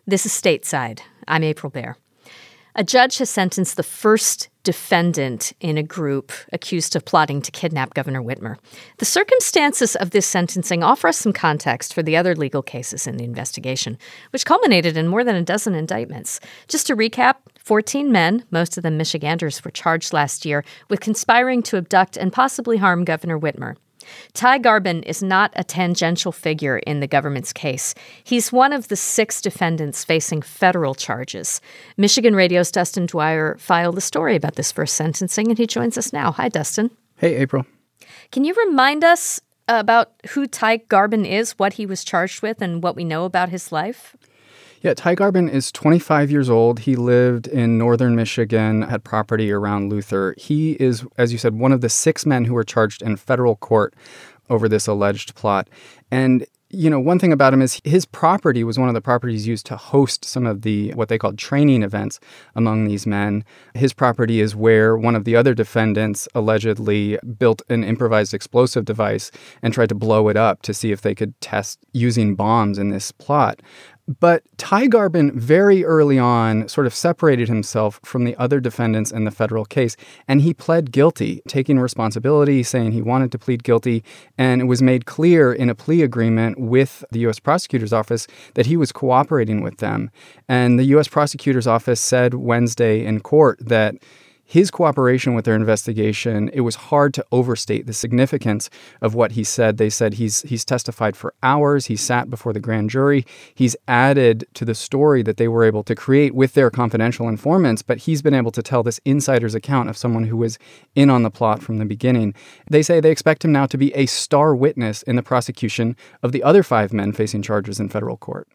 This is Stateside. I'm April Baer. A judge has sentenced the first defendant in a group accused of plotting to kidnap Governor Whitmer. The circumstances of this sentencing offer us some context for the other legal cases in the investigation, which culminated in more than a dozen indictments. Just to recap, 14 men, most of them Michiganders, were charged last year with conspiring to abduct and possibly harm Governor Whitmer. Ty Garbin is not a tangential figure in the government's case. He's one of the 6 defendants facing federal charges. Michigan Radio's Dustin Dwyer filed a story about this first sentencing, and he joins us now. Hi, Dustin. Hey, April. Can you remind us about who Ty Garbin is, what he was charged with, and what we know about his life? Yeah, Ty Garbin is 25 years old. He lived in northern Michigan, had property around Luther. He is, as you said, one of the 6 men who were charged in federal court over this alleged plot. And, you know, one thing about him is his property was one of the properties used to host some of the, what they called training events among these men. His property is where one of the other defendants allegedly built an improvised explosive device and tried to blow it up to see if they could test using bombs in this plot. But Ty Garbin very early on sort of separated himself from the other defendants in the federal case, and he pled guilty, taking responsibility, saying he wanted to plead guilty, and it was made clear in a plea agreement with the U.S. Prosecutor's Office that he was cooperating with them. And the U.S. Prosecutor's Office said Wednesday in court that his cooperation with their investigation, it was hard to overstate the significance of what he said. They said he's testified for hours. He sat before the grand jury. He's added to the story that they were able to create with their confidential informants, but he's been able to tell this insider's account of someone who was in on the plot from the beginning. They say they expect him now to be a star witness in the prosecution of the other 5 men facing charges in federal court.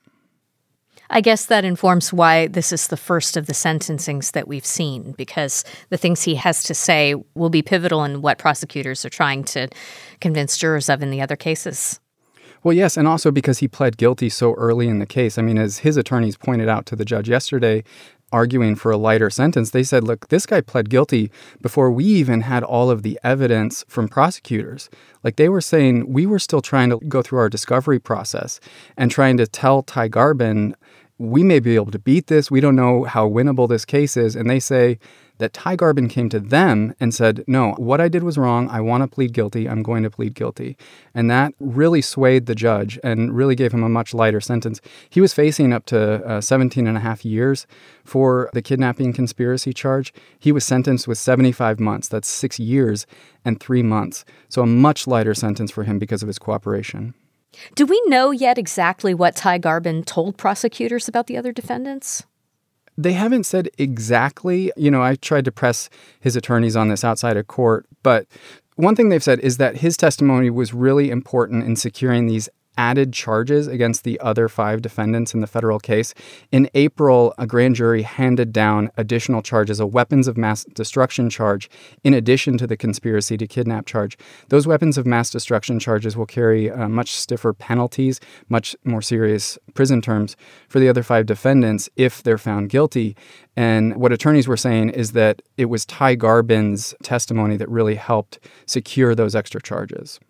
I guess that informs why this is the first of the sentencings that we've seen, because the things he has to say will be pivotal in what prosecutors are trying to convince jurors of in the other cases. Well, yes, and also because he pled guilty so early in the case. I mean, as his attorneys pointed out to the judge yesterday, arguing for a lighter sentence, they said, look, this guy pled guilty before we even had all of the evidence from prosecutors. Like, they were saying we were still trying to go through our discovery process and trying to tell Ty Garbin, we may be able to beat this. We don't know how winnable this case is. And they say that Ty Garbin came to them and said, no, what I did was wrong. I want to plead guilty. I'm going to plead guilty. And that really swayed the judge and really gave him a much lighter sentence. He was facing up to 17 and a half years for the kidnapping conspiracy charge. He was sentenced with 75 months. That's 6 years and 3 months. So a much lighter sentence for him because of his cooperation. Do we know yet exactly what Ty Garbin told prosecutors about the other defendants? They haven't said exactly. You know, I tried to press his attorneys on this outside of court, but one thing they've said is that his testimony was really important in securing these added charges against the other 5 defendants in the federal case. In April, a grand jury handed down additional charges, a weapons of mass destruction charge, in addition to the conspiracy to kidnap charge. Those weapons of mass destruction charges will carry much stiffer penalties, much more serious prison terms for the other 5 defendants if they're found guilty. And what attorneys were saying is that it was Ty Garbin's testimony that really helped secure those extra charges.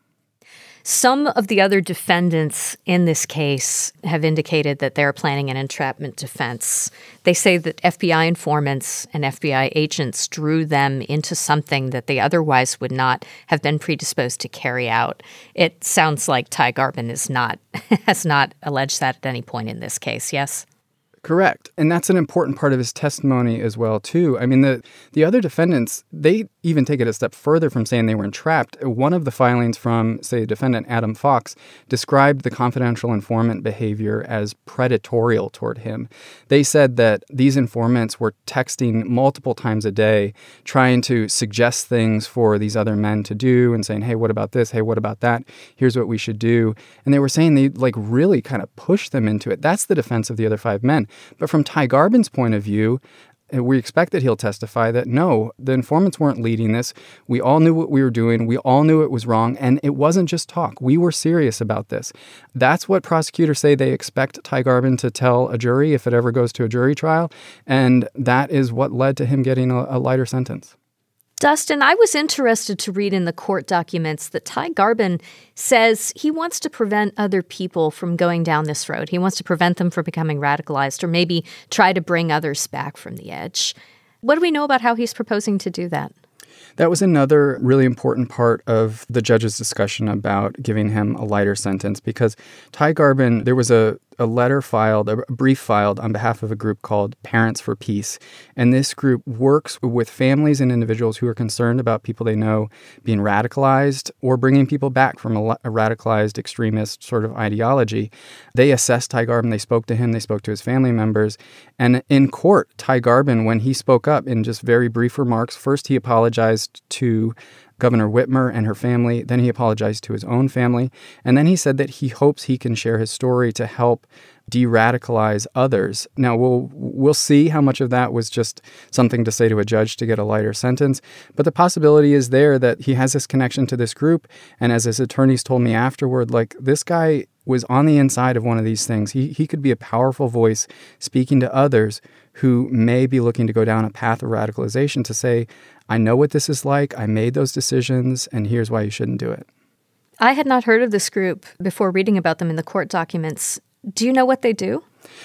Some of the other defendants in this case have indicated that they're planning an entrapment defense. They say that FBI informants and FBI agents drew them into something that they otherwise would not have been predisposed to carry out. It sounds like Ty Garbin has not alleged that at any point in this case, yes? Correct. And that's an important part of his testimony as well, too. I mean, the other defendants, they even take it a step further from saying they were entrapped. One of the filings from, say, defendant Adam Fox described the confidential informant behavior as predatorial toward him. They said that these informants were texting multiple times a day, trying to suggest things for these other men to do and saying, hey, what about this? Hey, what about that? Here's what we should do. And they were saying they really kind of pushed them into it. That's the defense of the other 5 men. But from Ty Garbin's point of view, we expect that he'll testify that, no, the informants weren't leading this. We all knew what we were doing. We all knew it was wrong. And it wasn't just talk. We were serious about this. That's what prosecutors say they expect Ty Garbin to tell a jury if it ever goes to a jury trial. And that is what led to him getting a lighter sentence. Dustin, I was interested to read in the court documents that Ty Garbin says he wants to prevent other people from going down this road. He wants to prevent them from becoming radicalized or maybe try to bring others back from the edge. What do we know about how he's proposing to do that? That was another really important part of the judge's discussion about giving him a lighter sentence, because Ty Garbin, there was a letter filed, a brief filed on behalf of a group called Parents for Peace. And this group works with families and individuals who are concerned about people they know being radicalized or bringing people back from a radicalized extremist sort of ideology. They assessed Ty Garbin. They spoke to him. They spoke to his family members. And in court, Ty Garbin, when he spoke up in just very brief remarks, first he apologized to Governor Whitmer and her family. Then he apologized to his own family. And then he said that he hopes he can share his story to help de-radicalize others. Now, we'll see how much of that was just something to say to a judge to get a lighter sentence. But the possibility is there that he has this connection to this group. And as his attorneys told me afterward, like, this guy was on the inside of one of these things. He could be a powerful voice speaking to others who may be looking to go down a path of radicalization to say, I know what this is like, I made those decisions, and here's why you shouldn't do it. I had not heard of this group before reading about them in the court documents. Do you know what they do?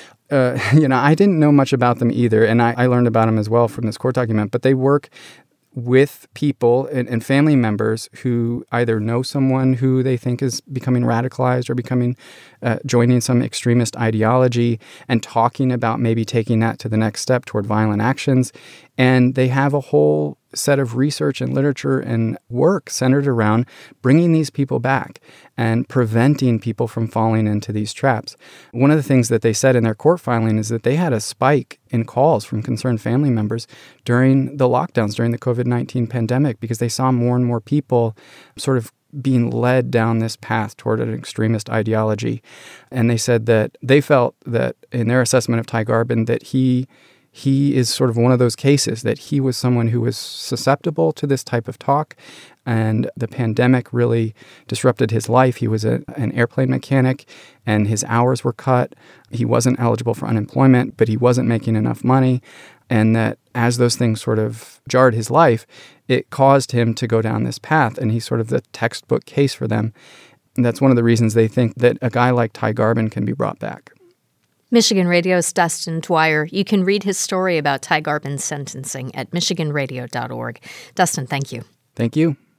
I didn't know much about them either, and I learned about them as well from this court document, but they work with people and family members who either know someone who they think is becoming radicalized or joining some extremist ideology and talking about maybe taking that to the next step toward violent actions. And they have a whole set of research and literature and work centered around bringing these people back and preventing people from falling into these traps. One of the things that they said in their court filing is that they had a spike in calls from concerned family members during the lockdowns, during the COVID-19 pandemic, because they saw more and more people sort of being led down this path toward an extremist ideology. And they said that they felt that in their assessment of Ty Garbin that he is sort of one of those cases, that he was someone who was susceptible to this type of talk, and the pandemic really disrupted his life. He was an airplane mechanic, and his hours were cut. He wasn't eligible for unemployment, but he wasn't making enough money, and that as those things sort of jarred his life, it caused him to go down this path, and he's sort of the textbook case for them. And that's one of the reasons they think that a guy like Ty Garbin can be brought back. Michigan Radio's Dustin Dwyer. You can read his story about Ty Garbin's sentencing at michiganradio.org. Dustin, thank you. Thank you.